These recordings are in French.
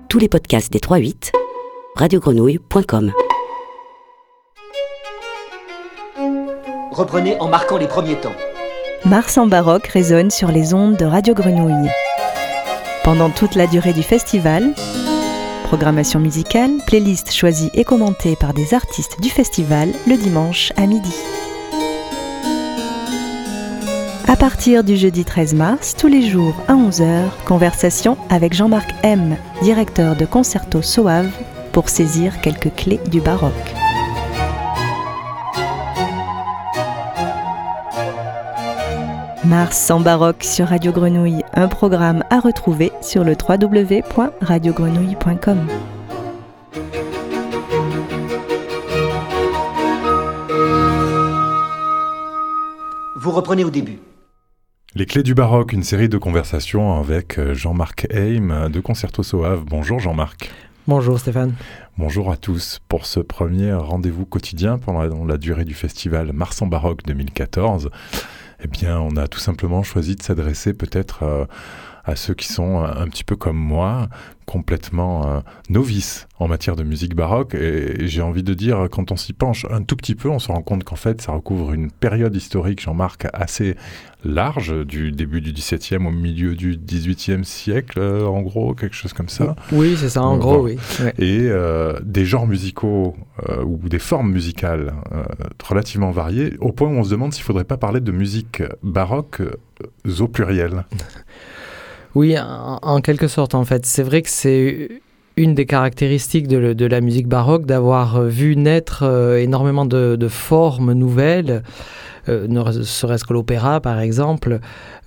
Tous les podcasts des 3-8, radiogrenouille.com. Reprenez en marquant les premiers temps. Mars en baroque résonne sur les ondes de Radio Grenouille. Pendant toute la durée du festival, programmation musicale, playlist choisie et commentée par des artistes du festival le dimanche à midi. À partir du jeudi 13 mars, tous les jours à 11h, conversation avec Jean-Marc M, directeur de Concerto Soave, pour saisir quelques clés du baroque. Mars en baroque sur Radio Grenouille, un programme à retrouver sur le www.radiogrenouille.com. Vous reprenez au début. Les clés du baroque, une série de conversations avec Jean-Marc Heim de Concerto Soave. Bonjour Jean-Marc. Bonjour Stéphane. Bonjour à tous. Pour ce premier rendez-vous quotidien pendant la durée du festival Mars en baroque 2014, eh bien, on a tout simplement choisi de s'adresser peut-être à ceux qui sont un petit peu comme moi, complètement novices en matière de musique baroque. Et j'ai envie de dire, quand on s'y penche un tout petit peu, on se rend compte qu'en fait, ça recouvre une période historique, Jean-Marc, assez large, du début du XVIIe au milieu du XVIIIe siècle, en gros, quelque chose comme ça. Oui, c'est ça, en gros, oui. Ouais. Et des genres musicaux ou des formes musicales relativement variées, au point où on se demande s'il ne faudrait pas parler de musique baroque au pluriel. Oui, en quelque sorte, en fait. C'est vrai que c'est une des caractéristiques de la musique baroque d'avoir vu naître énormément de formes nouvelles, ne serait-ce que l'opéra, par exemple.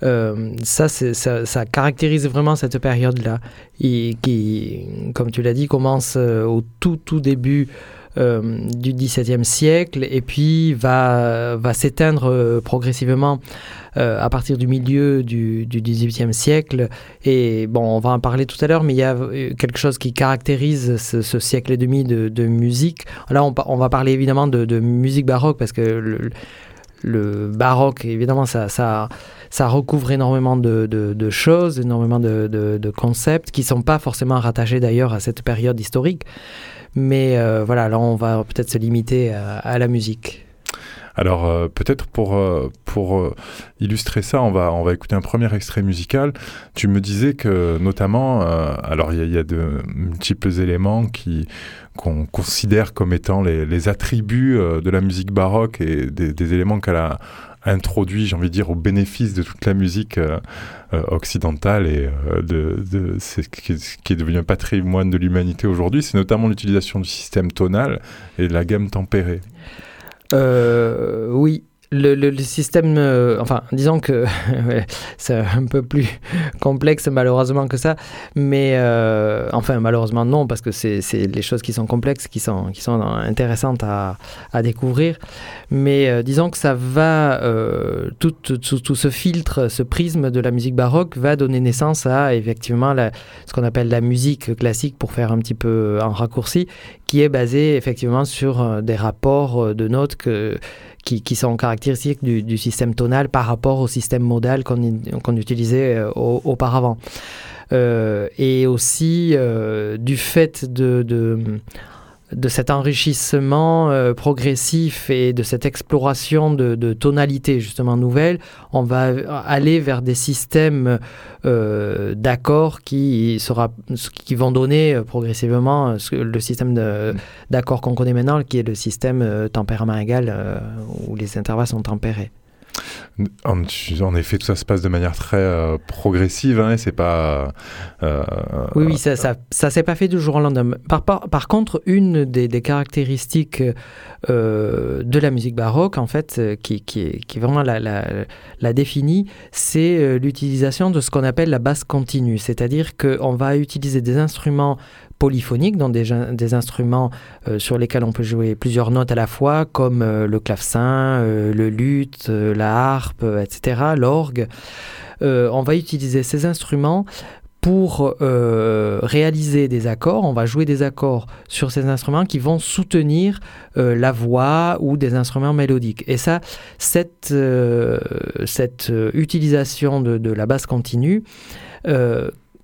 Ça caractérise vraiment cette période-là, qui, comme tu l'as dit, commence au tout début du XVIIe siècle et puis va s'éteindre progressivement à partir du milieu du XVIIIe siècle. Et bon, on va en parler tout à l'heure, mais il y a quelque chose qui caractérise ce siècle et demi de musique. Là, on va parler évidemment de musique baroque parce que le baroque, évidemment, ça recouvre énormément de choses, énormément de concepts qui ne sont pas forcément rattachés d'ailleurs à cette période historique. Mais voilà, là, on va peut-être se limiter à la musique. Alors, peut-être pour illustrer ça, on va écouter un premier extrait musical. Tu me disais que, notamment, alors il y a de multiples éléments qu'on considère comme étant les attributs de la musique baroque et des éléments qu'elle a introduit, j'ai envie de dire, au bénéfice de toute la musique occidentale et ce qui est devenu un patrimoine de l'humanité aujourd'hui. C'est notamment l'utilisation du système tonal et de la gamme tempérée. Oui, le système, disons que c'est un peu plus complexe malheureusement que ça, mais malheureusement non, parce que c'est les choses qui sont complexes, qui sont intéressantes à découvrir, mais disons que ça va, tout ce filtre, ce prisme de la musique baroque va donner naissance à effectivement ce qu'on appelle la musique classique, pour faire un petit peu en raccourci, qui est basée effectivement sur des rapports de notes qui sont caractéristiques du système tonal par rapport au système modal qu'on utilisait auparavant. Et aussi du fait de cet enrichissement progressif et de cette exploration de tonalités justement nouvelles, on va aller vers des systèmes d'accords qui vont donner progressivement le système d'accords qu'on connaît maintenant, qui est le système tempérament égal, où les intervalles sont tempérés. En effet, tout ça se passe de manière très progressive, hein, et c'est pas... Oui, ça s'est pas fait du jour au lendemain. Par contre, une des caractéristiques de la musique baroque, en fait, qui vraiment la définit, c'est l'utilisation de ce qu'on appelle la basse continue, c'est-à-dire qu'on va utiliser des instruments polyphoniques, donc des instruments sur lesquels on peut jouer plusieurs notes à la fois, comme le clavecin, le luth, la harpe, etc., l'orgue. On va utiliser ces instruments pour réaliser des accords. On va jouer des accords sur ces instruments qui vont soutenir la voix ou des instruments mélodiques. Et ça, cette utilisation de la basse continue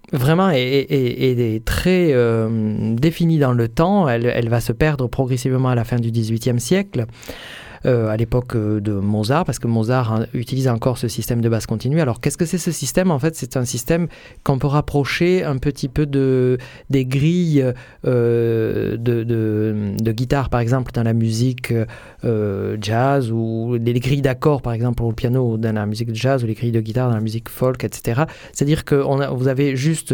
vraiment est très définie dans le temps. Elle va se perdre progressivement à la fin du XVIIIe siècle. À l'époque de Mozart, parce que Mozart utilise encore ce système de basse continue. Alors, qu'est-ce que c'est ce système ? En fait, c'est un système qu'on peut rapprocher un petit peu des grilles de guitare, par exemple, dans la musique jazz, ou les grilles d'accords, par exemple, pour le piano dans la musique jazz, ou les grilles de guitare dans la musique folk, etc. C'est-à-dire que vous avez juste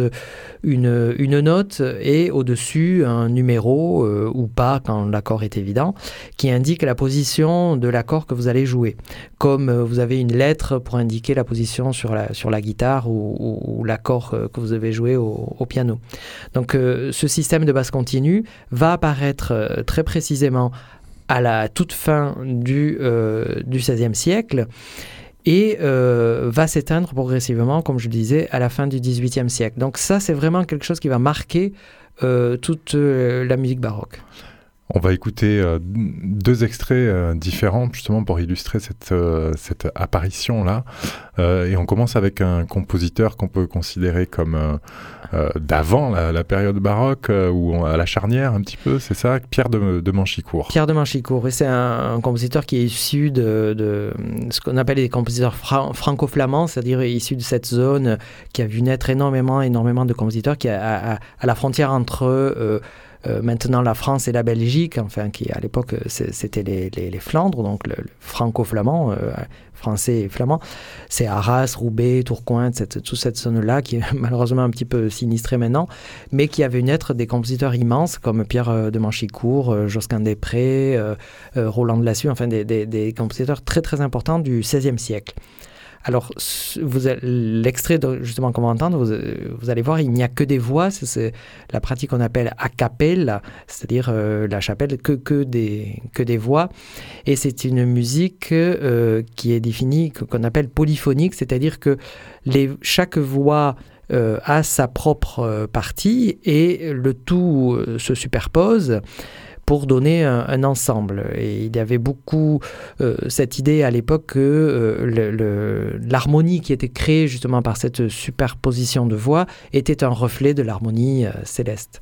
une note et au-dessus un numéro, ou pas, quand l'accord est évident, qui indique la position de l'accord que vous allez jouer. Comme vous avez une lettre pour indiquer la position sur la guitare ou l'accord que vous avez joué au piano. Donc ce système de basse continue va apparaître très précisément à la toute fin du XVIe siècle et va s'éteindre progressivement, comme je le disais, à la fin du XVIIIe siècle. Donc ça, c'est vraiment quelque chose qui va marquer toute la musique baroque. On va écouter deux extraits différents justement pour illustrer cette apparition-là. Et on commence avec un compositeur qu'on peut considérer comme d'avant la période baroque ou à la charnière un petit peu, c'est ça, Pierre de Manchicourt. Pierre de Manchicourt, et c'est un compositeur qui est issu de ce qu'on appelle les compositeurs franco-flamands, c'est-à-dire issu de cette zone qui a vu naître énormément de compositeurs qui à la frontière entre maintenant la France et la Belgique, enfin qui à l'époque c'était les Flandres, donc le franco-flamand, français et flamand. C'est Arras, Roubaix, Tourcoing, toute cette zone-là qui est malheureusement un petit peu sinistrée maintenant, mais qui a vu naître des compositeurs immenses comme Pierre de Manchicourt, Josquin des Prés, Roland de Lassus, enfin des compositeurs très très importants du XVIe siècle. Alors, l'extrait justement qu'on va entendre, vous allez voir, il n'y a que des voix, c'est la pratique qu'on appelle a cappella, c'est-à-dire la chapelle, que des voix. Et c'est une musique qui est définie, qu'on appelle polyphonique, c'est-à-dire que chaque voix a sa propre partie et le tout se superpose pour donner un ensemble. Et il y avait beaucoup cette idée à l'époque que l'harmonie qui était créée justement par cette superposition de voix était un reflet de l'harmonie céleste.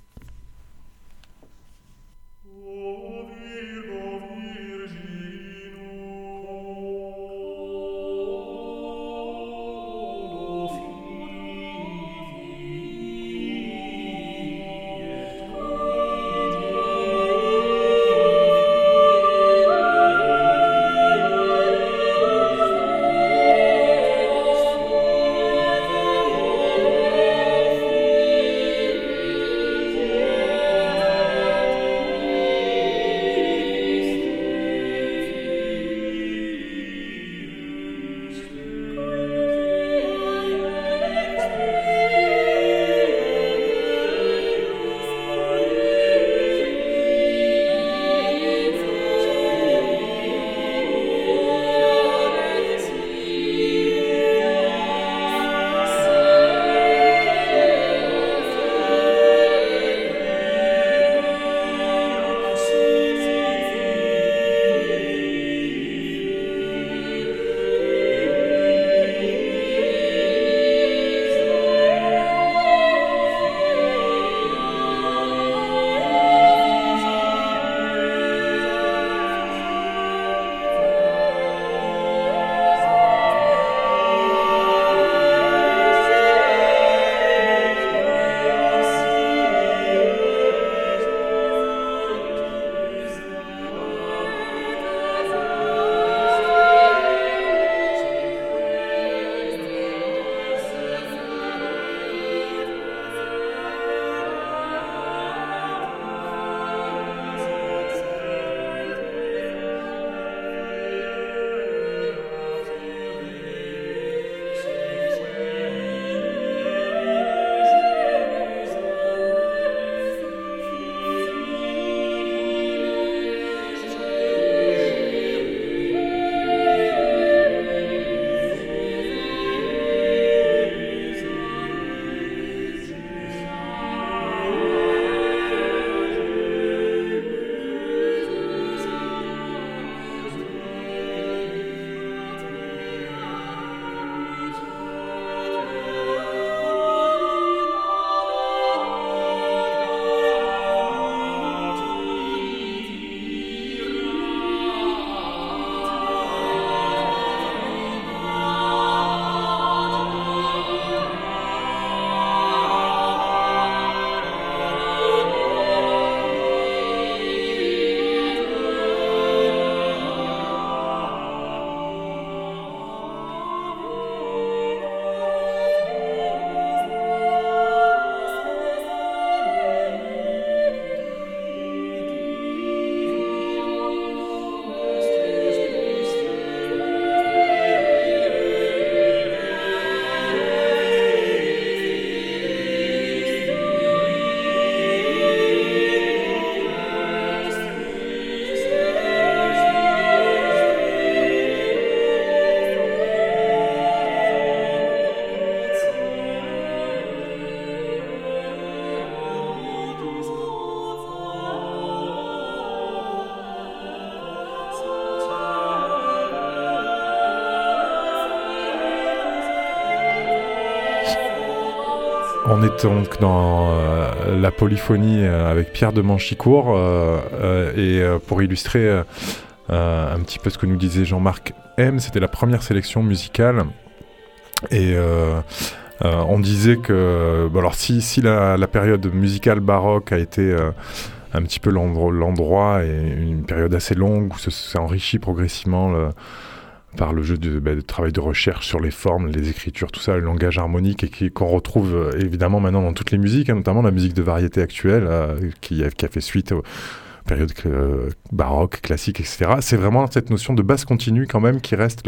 On est donc dans la polyphonie avec Pierre de Manchicourt et pour illustrer un petit peu ce que nous disait Jean-Marc M, c'était la première sélection musicale et on disait que alors si la période musicale baroque a été un petit peu l'endroit et une période assez longue où ça s'est enrichi progressivement par le jeu de travail de recherche sur les formes, les écritures, tout ça, le langage harmonique, et qu'on retrouve évidemment maintenant dans toutes les musiques, notamment la musique de variété actuelle, qui a fait suite aux périodes baroques, classiques, etc. C'est vraiment cette notion de basse continue quand même qui reste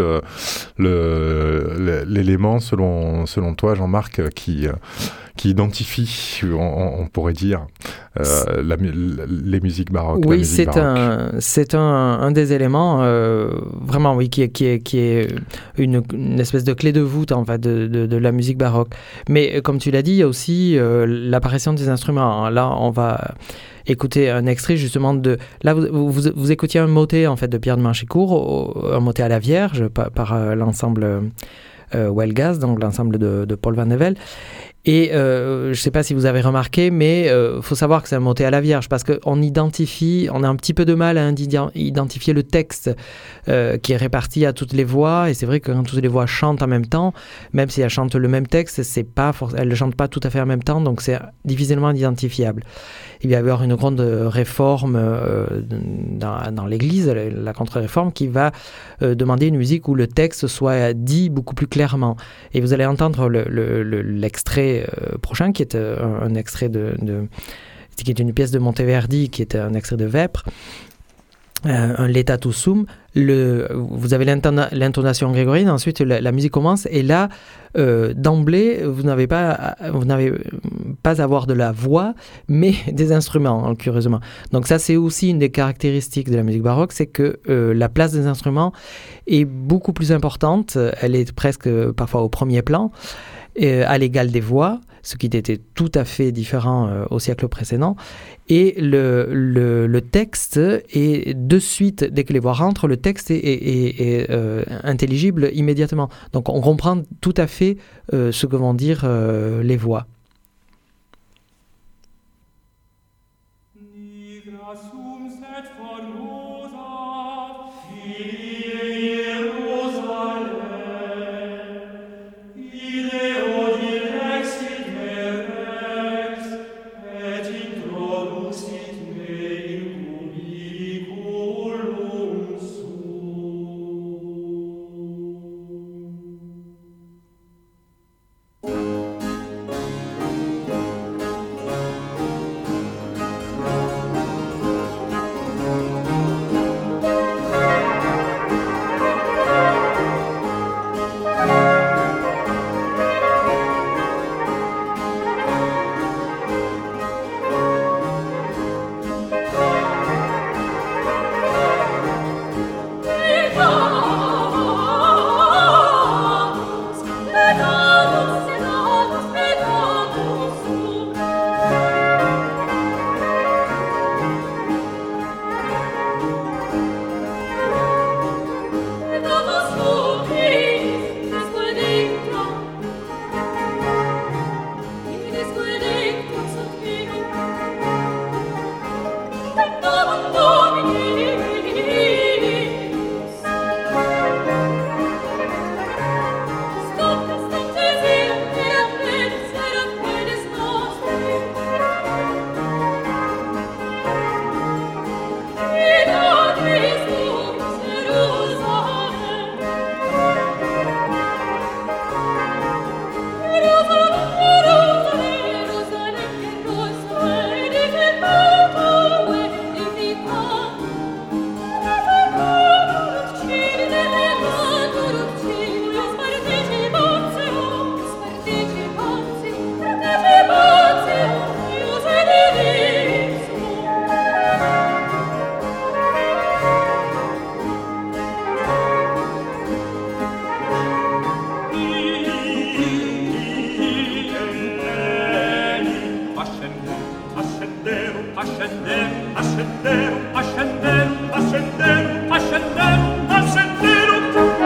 l'élément, selon toi, Jean-Marc, qui identifie, on pourrait dire, les musiques baroques. Oui, c'est un des éléments vraiment, oui, qui est une espèce de clé de voûte en fait de la musique baroque. Mais comme tu l'as dit, il y a aussi l'apparition des instruments. Là, on va écouter un extrait justement de... Là, vous écoutiez un motet en fait de Pierre de Manchicourt, un motet à la Vierge par l'ensemble Welgas, donc l'ensemble de Paul Van Nevel. Et je ne sais pas si vous avez remarqué, mais faut savoir que c'est un motet à la Vierge parce qu'on a un petit peu de mal à identifier le texte qui est réparti à toutes les voix. Et c'est vrai que quand toutes les voix chantent en même temps, même si elles chantent le même texte, elles ne chantent pas tout à fait en même temps, donc c'est difficilement identifiable. Il va y avoir une grande réforme dans l'Église, la contre-réforme, qui va demander une musique où le texte soit dit beaucoup plus clairement. Et vous allez entendre l'extrait prochain, qui est un extrait qui est une pièce de Monteverdi, qui est un extrait de Vêpres, un Laetatus sum. Vous avez l'intonation grégorienne, ensuite la musique commence, et là, d'emblée, vous n'avez pas à avoir de la voix, mais des instruments, curieusement. Donc ça, c'est aussi une des caractéristiques de la musique baroque, c'est que la place des instruments est beaucoup plus importante, elle est presque parfois au premier plan, à l'égal des voix, ce qui était tout à fait différent au siècle précédent. Et le texte est de suite, dès que les voix rentrent, le texte est intelligible immédiatement. Donc on comprend tout à fait ce que vont dire les voix.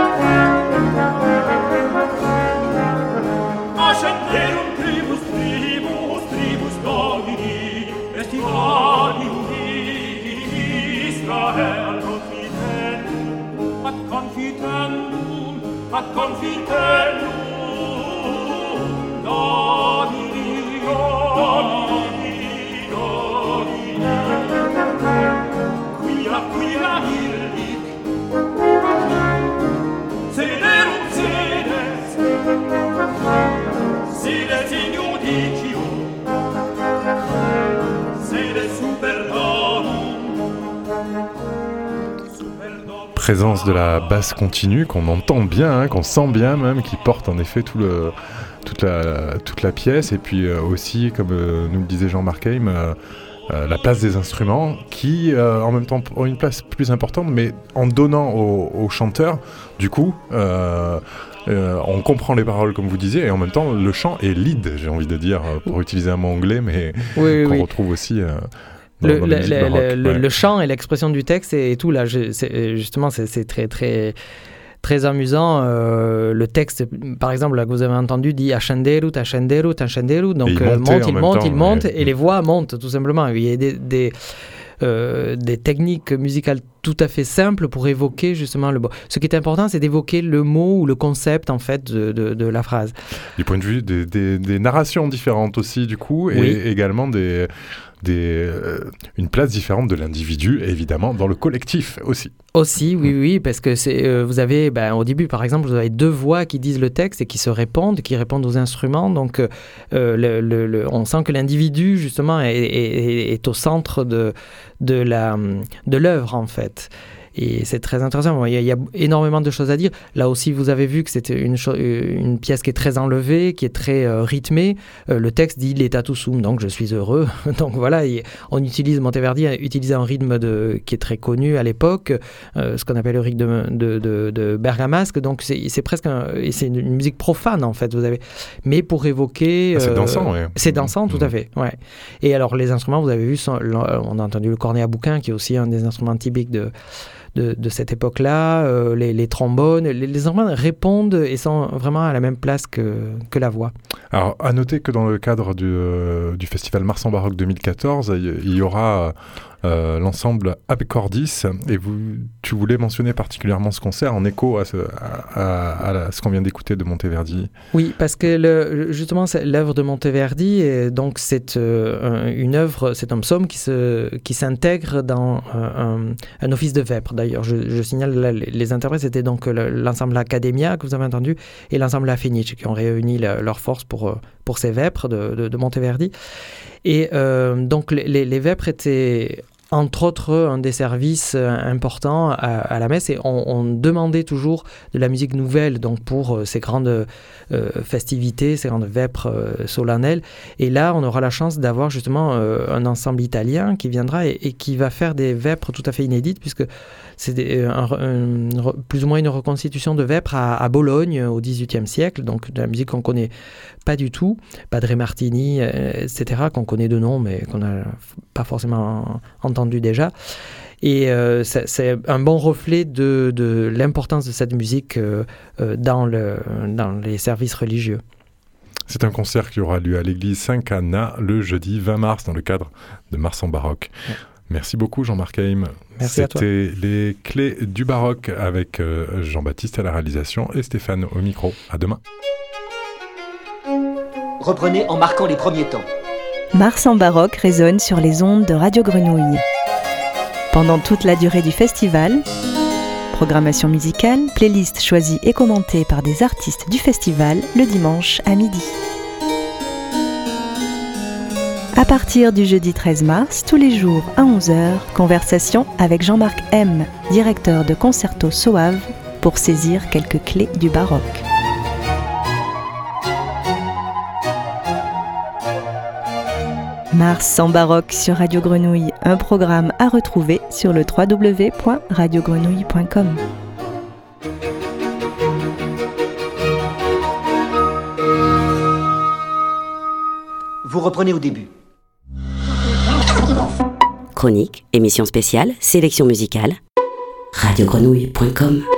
Ascenderum tribus présence de la basse continue qu'on entend bien, qu'on sent bien même, qui porte en effet toute la pièce, et puis aussi, comme nous le disait Jean-Marc Heim, la place des instruments qui en même temps ont une place plus importante, mais en donnant aux chanteurs, du coup, on comprend les paroles comme vous disiez, et en même temps le chant est lead, j'ai envie de dire, pour utiliser un mot anglais, mais qu'on retrouve aussi dans le chant et l'expression du texte et tout là, c'est très très très amusant. Le texte, par exemple, là, que vous avez entendu, dit ascenderu, ascenderu, ascenderu. Donc, il monte, et les voix montent, tout simplement. Il y a des techniques musicales tout à fait simples pour évoquer justement le mot. Ce qui est important, c'est d'évoquer le mot ou le concept, en fait, de la phrase. Du point de vue des narrations différentes aussi, du coup, et également une place différente de l'individu, évidemment, dans le collectif aussi. Aussi, oui, parce que vous avez, au début, par exemple, vous avez deux voix qui disent le texte et qui répondent aux instruments. Donc, on sent que l'individu, justement, est au centre de l'œuvre, en fait. Et c'est très intéressant. Il y a énormément de choses à dire. Là aussi, vous avez vu que c'était une pièce qui est très enlevée, qui est très rythmée. Le texte dit « l'état sum », donc « je suis heureux ». Donc voilà, Monteverdi a utilisé un rythme qui est très connu à l'époque, ce qu'on appelle le rythme de Bergamasque. Donc c'est presque c'est une musique profane, en fait. Mais pour évoquer... c'est dansant, oui. C'est dansant, tout à fait, ouais. Et alors, les instruments, vous avez vu, on a entendu le cornet à bouquin, qui est aussi un des instruments typiques de cette époque-là, les trombones, les instruments répondent et sont vraiment à la même place que la voix. Alors, à noter que dans le cadre du festival Mars en Baroque 2014, il y aura l'ensemble Abecordis, et tu voulais mentionner particulièrement ce concert en écho à ce qu'on vient d'écouter de Monteverdi. Oui, parce que justement, l'œuvre de Monteverdi, donc c'est une œuvre, c'est un psaume qui s'intègre dans un office de vêpres. D'ailleurs, je signale, là, les interprètes, c'était donc l'ensemble Academia que vous avez entendu et l'ensemble La Fenice qui ont réuni leurs forces pour ces vêpres de Monteverdi. Et donc les vêpres étaient entre autres un des services importants à la messe, et on demandait toujours de la musique nouvelle, donc pour ces grandes festivités, ces grandes vêpres solennelles. Et là, on aura la chance d'avoir justement un ensemble italien qui viendra et qui va faire des vêpres tout à fait inédites, puisque c'est plus ou moins une reconstitution de vêpres à Bologne au XVIIIe siècle, donc de la musique qu'on connaît pas du tout, Padre Martini, etc., qu'on connaît de nom, mais qu'on n'a pas forcément entendu déjà. Et c'est un bon reflet de l'importance de cette musique dans les services religieux. C'est un concert qui aura lieu à l'église Saint-Cana le jeudi 20 mars dans le cadre de Mars en Baroque. Ouais. Merci beaucoup Jean-Marc Heim. Merci à toi. C'était les clés du baroque avec Jean-Baptiste à la réalisation et Stéphane au micro. À demain. Reprenez en marquant les premiers temps. Mars en Baroque résonne sur les ondes de Radio Grenouille. Pendant toute la durée du festival, programmation musicale, playlist choisie et commentée par des artistes du festival le dimanche à midi. À partir du jeudi 13 mars, tous les jours à 11h, conversation avec Jean-Marc M, directeur de Concerto Soave, pour saisir quelques clés du baroque. Mars en Baroque sur Radio Grenouille, un programme à retrouver sur le www.radiogrenouille.com. Vous reprenez au début. Chronique, émission spéciale, sélection musicale. radiogrenouille.com